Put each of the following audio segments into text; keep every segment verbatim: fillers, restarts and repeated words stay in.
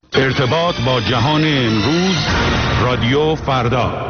ارتباط با جهان امروز، رادیو فردا.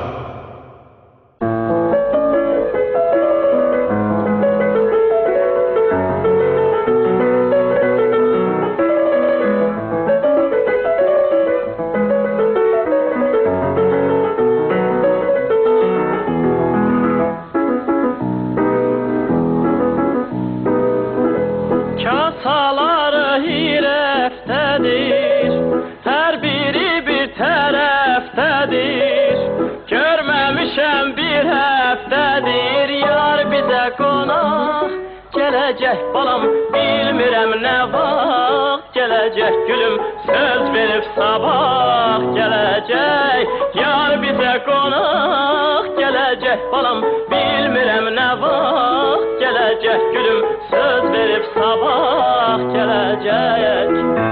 Balam bilmirəm nə vaxt gələcək gülüm, söz verib sabah gələcək, yar bizə qonaq gələcək balam, bilmirəm nə vaxt gələcək gülüm, söz verib sabah gələcək.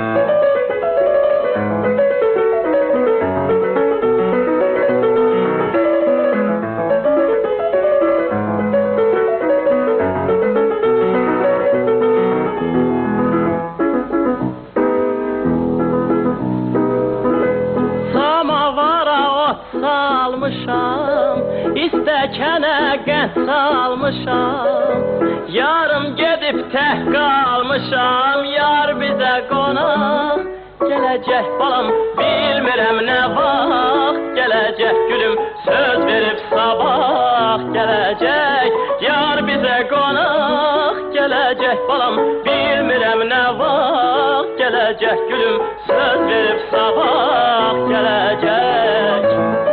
İstəkənə qənd salmışam, yarım gedib tək qalmışam, yar bizə qonaq gələcək balam, bilmirəm nə vaxt gələcək gülüm, söz verib sabah gələcək, yar bizə qonaq gələcək balam, bilmirəm nə vaxt gələcək gülüm, söz verib sabah gələcək.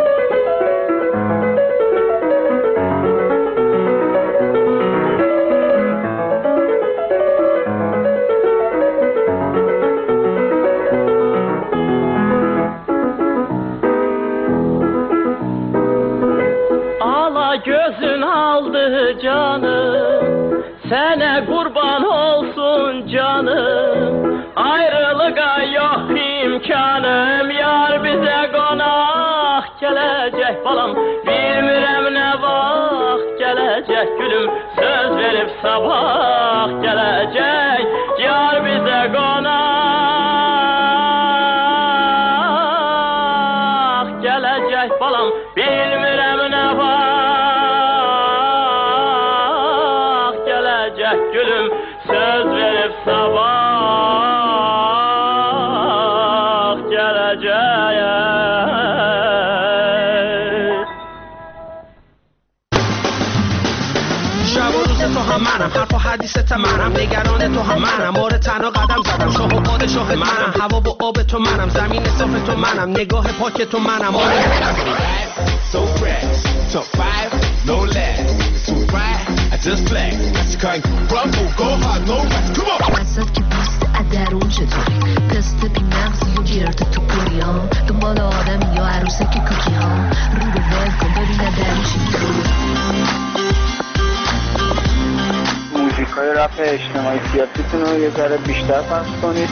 Gözün aldı canım, sənə qurban olsun canım, ayrılığa yox imkanım, yar bizə qonaq gələcək balam, bilmirəm nə vaxt gələcək gülüm, söz verib sabah gələcək, yar bizə qonaq gələcək balam, bilmirəm nə vaxt gülüm, söz verib sabah gələcək. شب و روز تو هم منم، حرف و حدیث منم، نگران تو هم منم، آره تنها قدم زدم، شاه و پادشاه منم، هوا و آب تو منم، زمین صاف تو منم، نگاه پاک تو منم، آره so fresh, top five, no less, too bright, I just flex, I can't crumble, go hard, no rest, come on. وسط که پوست ادرون چطوری، تست بی مغزی و گرد تو پوریام، دنبال آدمی یا عروسک کوکی ها، رو رو ول کن ببینه درون چی میگوی. موزیکای رپ اجتماعی سیاسیتون رو یه ذره بیشتر پخش کنید.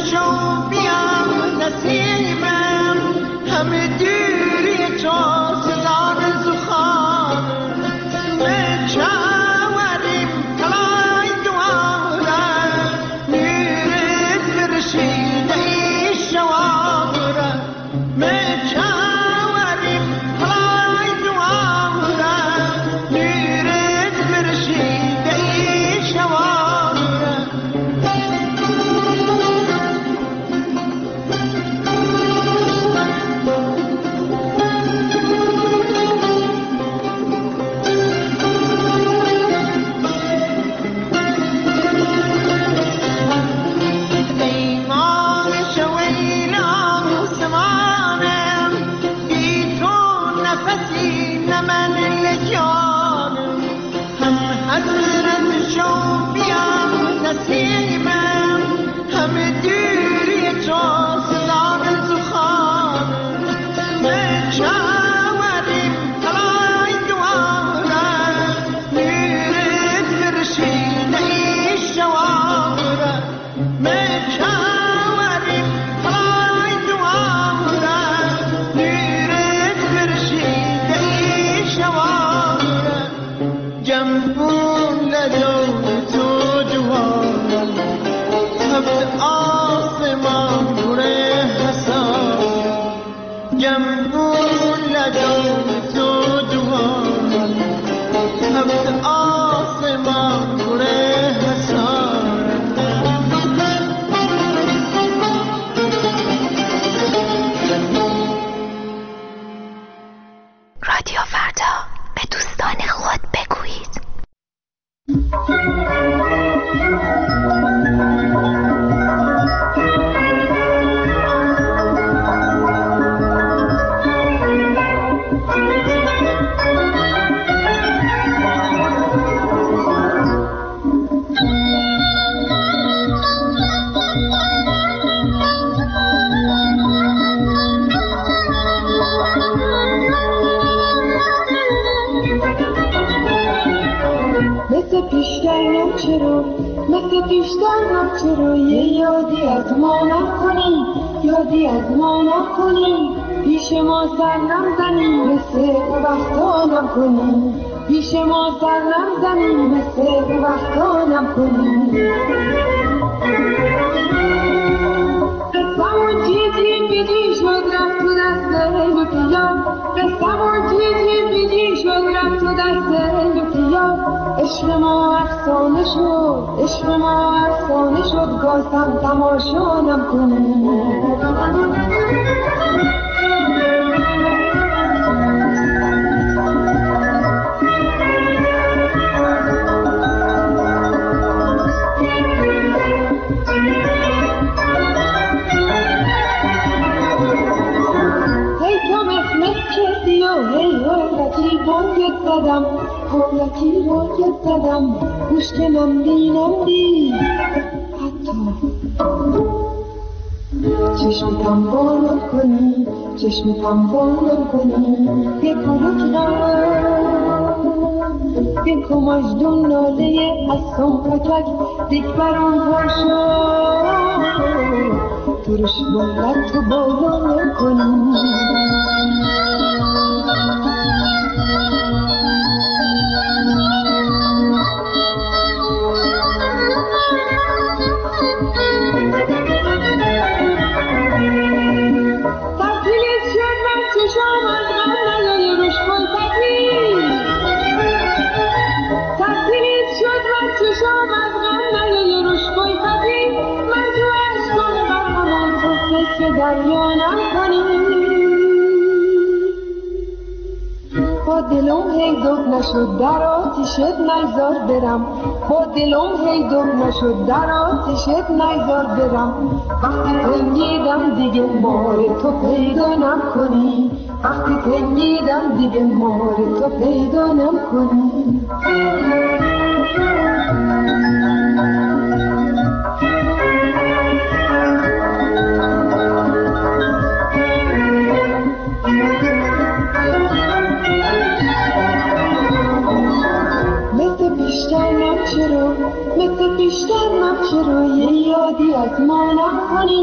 مثل پیشتر نم چرا یه یادی از ما نکنی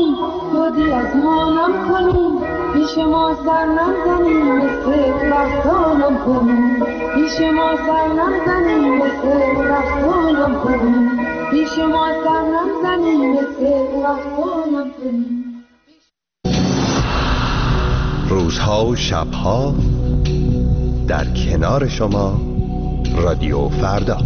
آسمانم کنی پیش ما سر نزنی مثل رفتانم کنی پیش ما سر نزنی مثل رفتانم کنی پیش ما سر نزنی مثل رفتانم کنی. روزها و شبها در کنار شما رادیو فردا.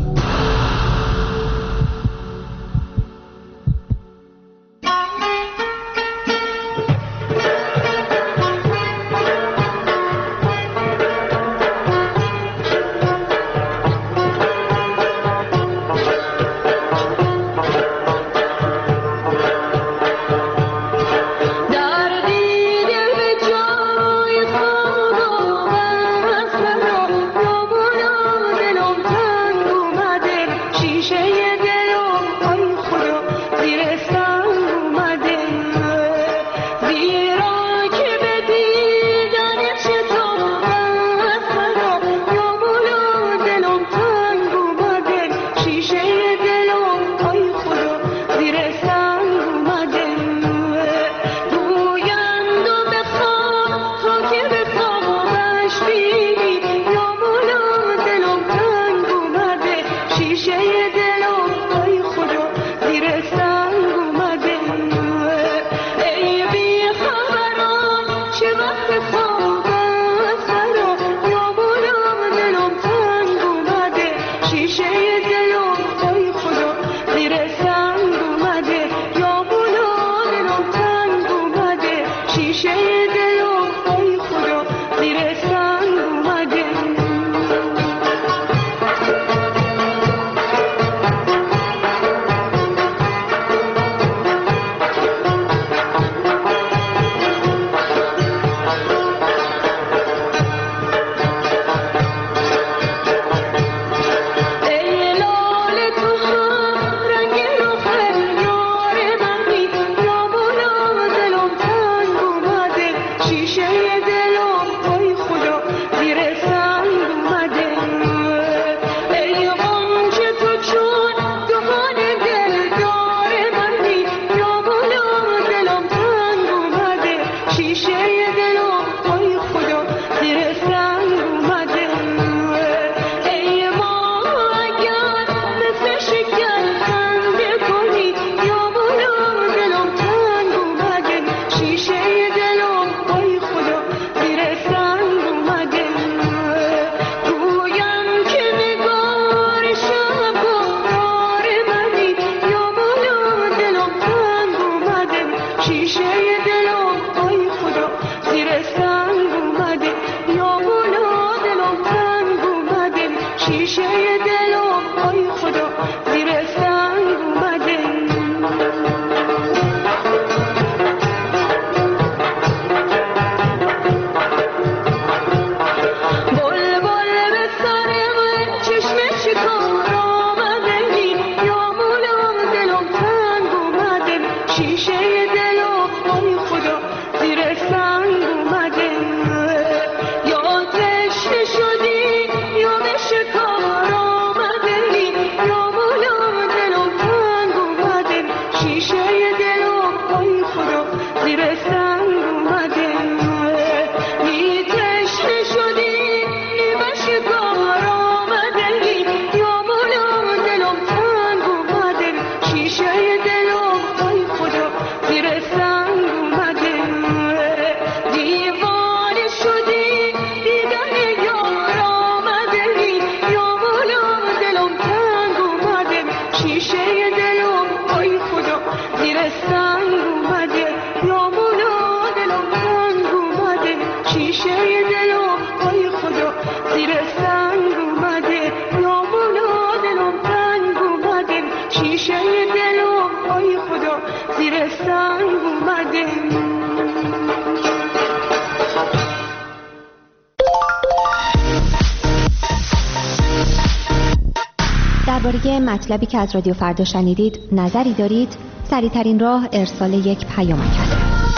درباره مطلبی که از رادیو فردا شنیدید نظری دارید؟ سریع‌ترین راه ارسال یک پیامک است.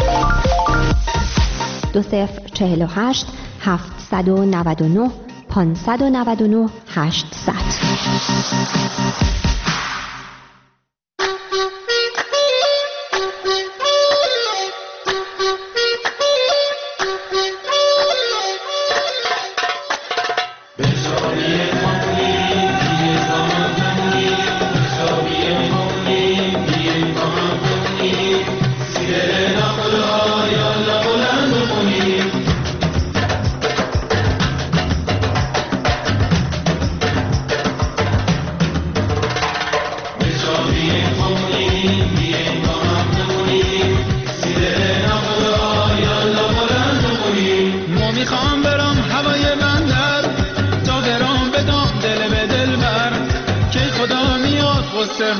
دو صفر چهل و هشت هفتصد و نود و نه پانصد و نود و نه هشتصد.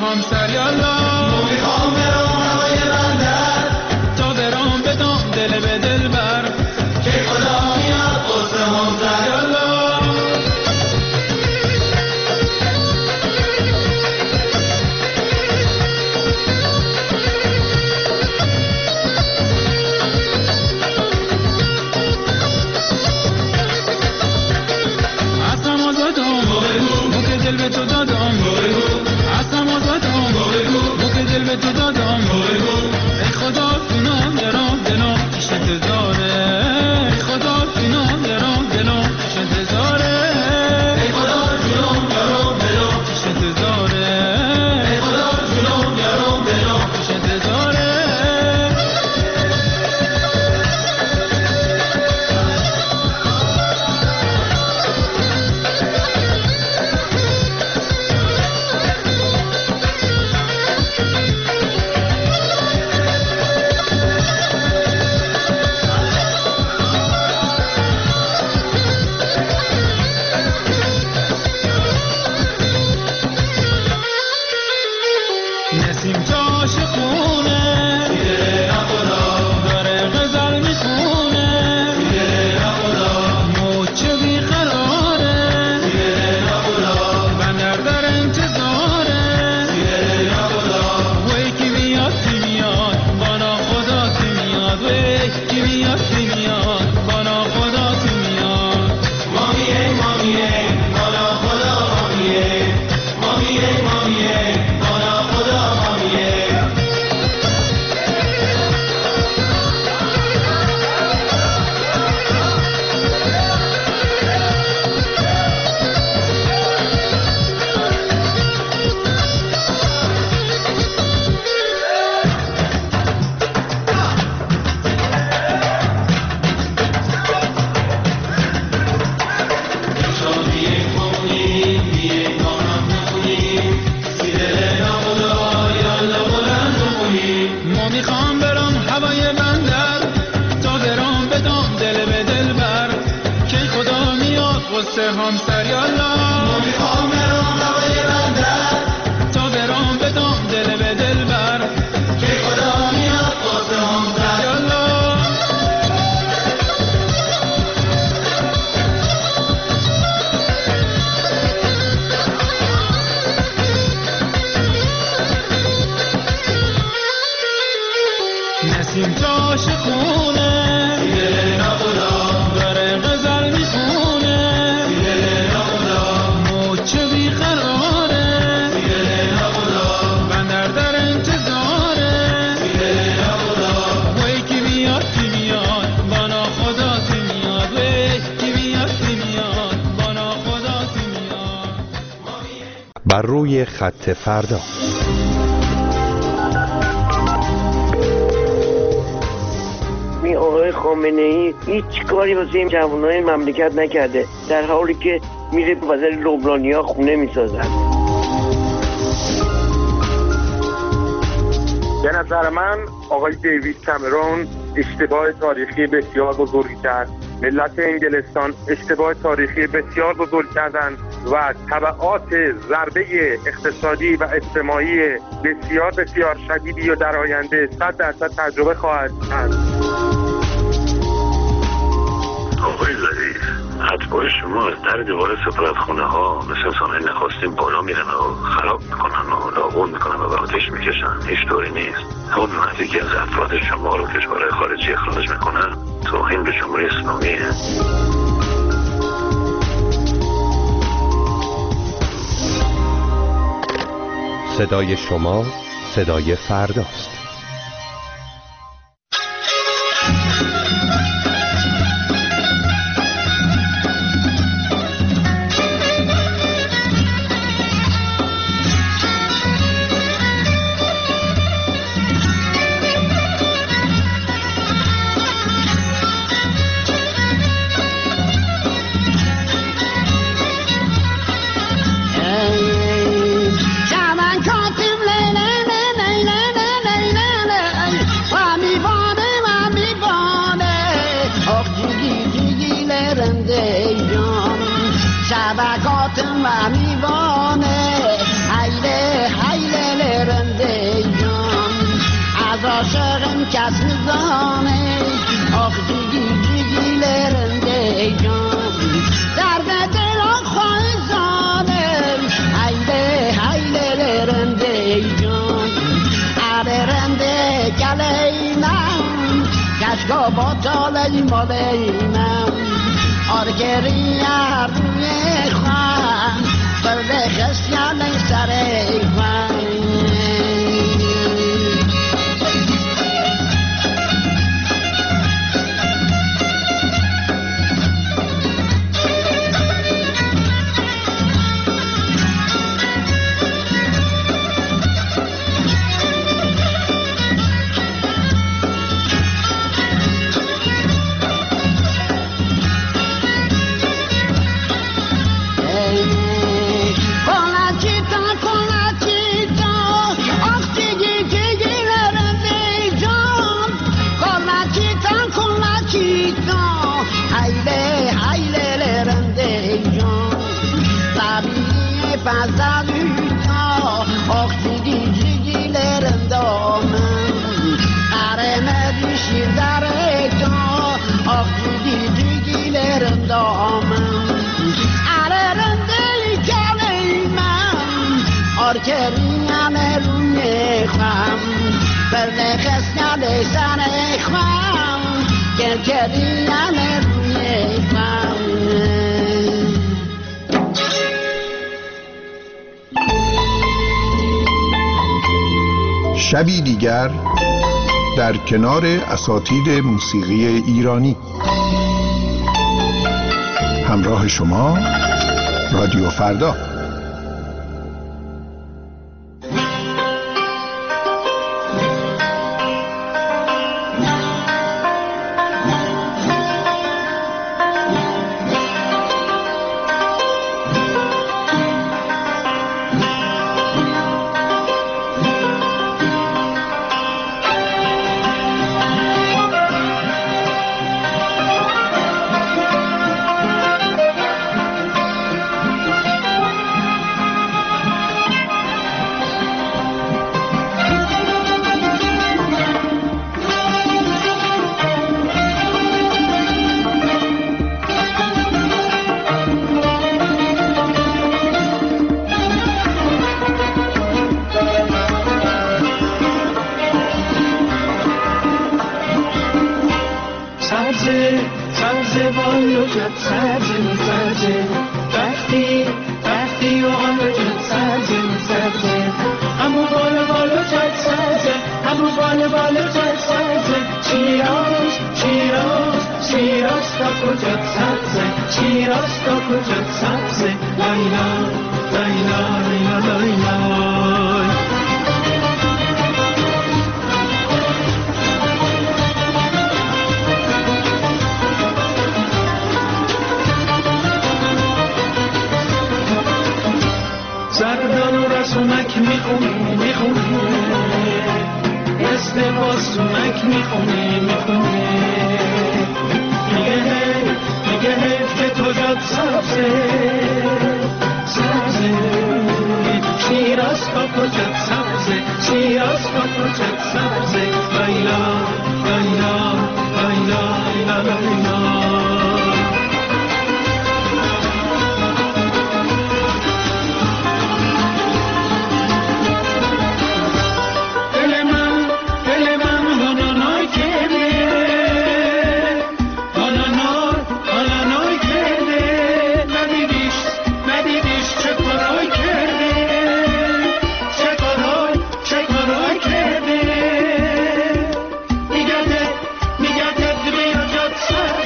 همسر یالا میخوام برام هوای بندر تا برام بدم دل به دل بر که خدا میاد قصه همسر یالا دل به تو دادم اصلا آزادم بو که دل به تو دادم ای خدا فینام درام دلام پیش انتظاره ای خدا فینام درام دلام پیش انتظاره ای خدا جونم درام دلام پیش انتظاره ای خدا جونم درام دلام پیش انتظاره همسر یالا میخوام برام هوای بندر تا برام بدم دل به دل بر که خدا میاد واسه همسر یالا نسیم تاش خونه دل نبودا داره غزل میخونه بر روی خط فردا. این آقای خامنه ای هیچ کاری واسه این جوانای مملکت نکرده، در حالی که میره واسه لبنانیا خونه میسازن. به نظر من آقای دیوید کامرون اشتباه تاریخی بسیار بزرگی کرد. ملت انگلستان اشتباه تاریخی بسیار بزرگ کردند و تبعات ضربه اقتصادی و اجتماعی بسیار بسیار شدیدی و در آینده صد درصد تجربه خواهد کرد. آقای ظریف، اتباع شما از در دیوار سفارتخونه ها مثل انسان‌های نخواستیم بالا میرن و خراب میکنن و داغون میکنن و آتش میکشن. هیچ طوری نیست. همون وقتی که از افراد شما رو کشورهای خارجی اخراج میکنن توهین به جمهوری اسلامیه. صدای شما صدای فرداست. شبکات و میوانه حیله حیله کس میزانه آخ جیگی جیگی لرنده جان درد دلان خواهی زانه هیله هیله لرنده جان اره رنده گله من کشکا با تاله ماله من آرگری روی خواه برده خسیان سر خواه آرکریم روی خم برده خسنال سر خم کرکریم روی خم شبی دیگر در کنار اساتید موسیقی ایرانی همراه شما رادیو فردا. Sir.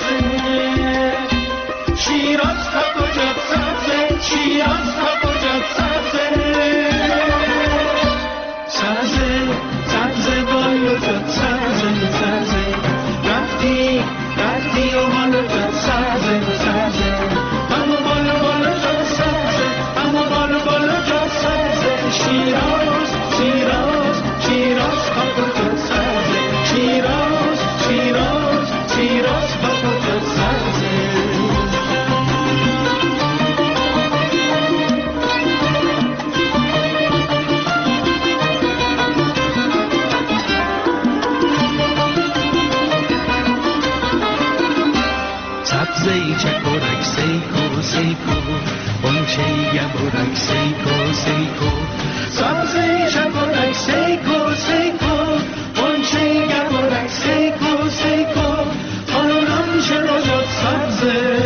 سبزی چکورک سیکو سیکو اونچه گبورک سیکو سیکو سبزی چکورک سیکو سیکو اونچه گبورک سیکو سیکو خانم چرا جد سبزه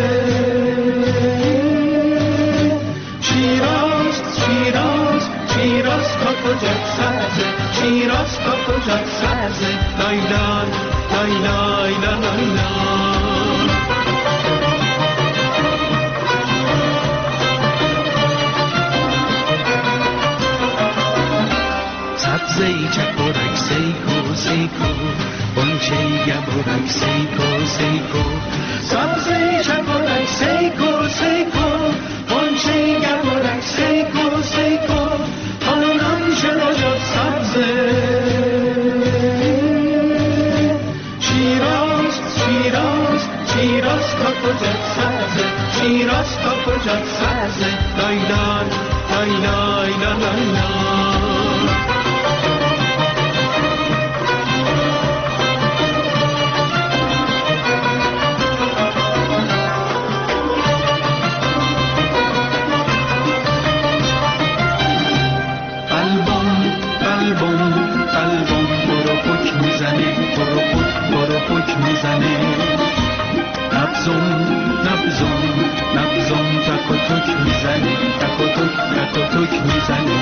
شیراز شیراز شیراز تا کجا سبزه شیراز تا کجا سبزه لای لای لای لای لای لای سبزی چکورک سیکو سیکو اونچه گبورک سیکو سیکو سبزی چکورک سیکو سیکو اونچه گبورک سیکو سیکو خانم چرا جد سبزه شیراز شیراز شیراز تا کجا سبزه شیراز تا کجا سبزه لای لای لای لای لای لای میزنه نبزم نبزم نبزم تک و تک میزنه تک و تک تک و تک میزنه